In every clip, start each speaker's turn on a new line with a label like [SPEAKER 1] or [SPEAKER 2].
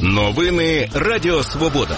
[SPEAKER 1] Новини Радіо Свобода.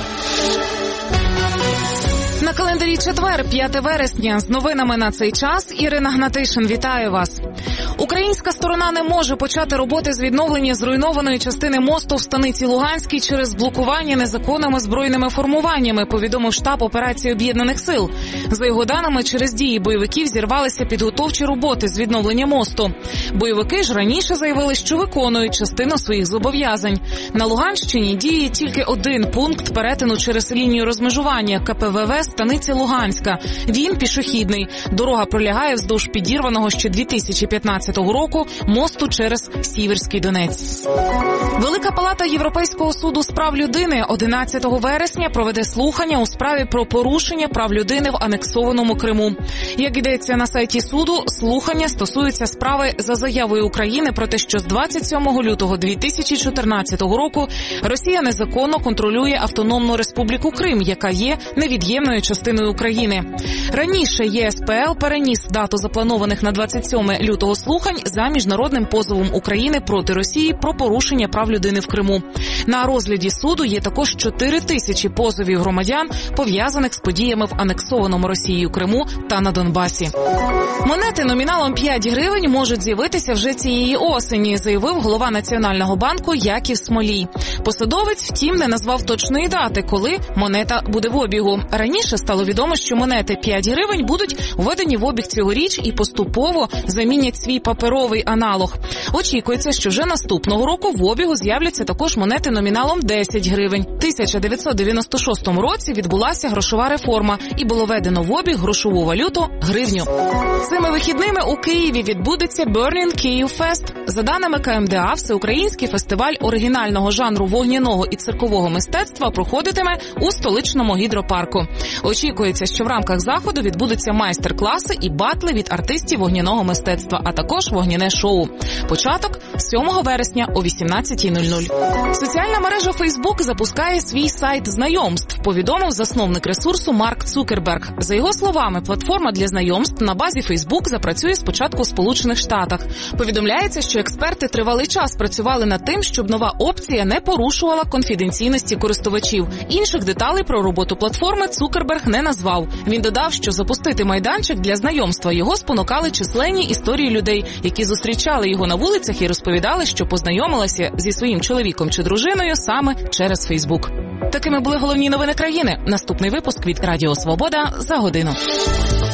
[SPEAKER 2] На календарі четвер, 5 вересня. З новинами на цей час Ірина Гнатишин. Вітаю вас. Українська сторона не може почати роботи з відновлення зруйнованої частини мосту в станиці Луганській через блокування незаконними збройними формуваннями, повідомив штаб операції Об'єднаних сил. За його даними, через дії бойовиків зірвалися підготовчі роботи з відновлення мосту. Бойовики ж раніше заявили, що виконують частину своїх зобов'язань. На Луганщині діє тільки один пункт перетину через лінію розмежування КПВВ станиці Луганська. Він пішохідний. Дорога пролягає вздовж підірваного ще 2015 року мосту через Сіверський Донець. Велика палата Європейського суду з прав людини 11 вересня проведе слухання у справі про порушення прав людини в анексованому Криму. Як йдеться на сайті суду, слухання стосуються справи за заявою України про те, що з 27 лютого 2014 року Росія незаконно контролює Автономну Республіку Крим, яка є невід'ємною частиною України. Раніше ЄСПЛ переніс дату запланованих на 27 лютого слухань за міжнародним позовом України проти Росії про порушення прав людини в Криму. На розгляді суду є також 4000 позовів громадян, пов'язаних з подіями в анексованому Росією Криму та на Донбасі. Монети номіналом 5 гривень можуть з'явитися вже цієї осені, заявив голова Національного банку Яків Смолій. Посадовець, втім, не назвав точної дати, коли монета буде в обігу. Раніше стало відомо, що монети 5 гривень будуть введені в обіг цьогоріч і поступово замінять свій паперовий аналог. Очікується, що вже наступного року в обігу з'являться також монети номіналом 10 гривень. В 1996 році відбулася грошова реформа і було введено в обіг грошову валюту – гривню. Цими вихідними у Києві відбудеться Burning Kyiv Fest. За даними КМДА, всеукраїнський фестиваль оригінального жанру вогняного і циркового мистецтва проходитиме у столичному гідропарку. Очікується, що в рамках заходу відбудуться майстер-класи і батли від артистів вогняного мистецтва, а також вогняне шоу. Початок – 7 вересня о 18:00. Соціальна мережа Facebook запускає свій сайт знайомств, повідомив засновник ресурсу Марк Цукерберг. За його словами, платформа для знайомств на базі Facebook запрацює спочатку в Сполучених Штатах. Повідомляється, що експерти тривалий час працювали над тим, щоб нова опція не порушувала конфіденційності користувачів. Інших деталей про роботу платформи Цукерберг не назвав. Він додав, що запустити майданчик для знайомства його спонукали численні історії людей, які зустрічали його на вулицях і розповідали, що познайомилися зі своїм чоловіком чи дружиною саме через Фейсбук. Такими були головні новини країни. Наступний випуск від Радіо Свобода за годину.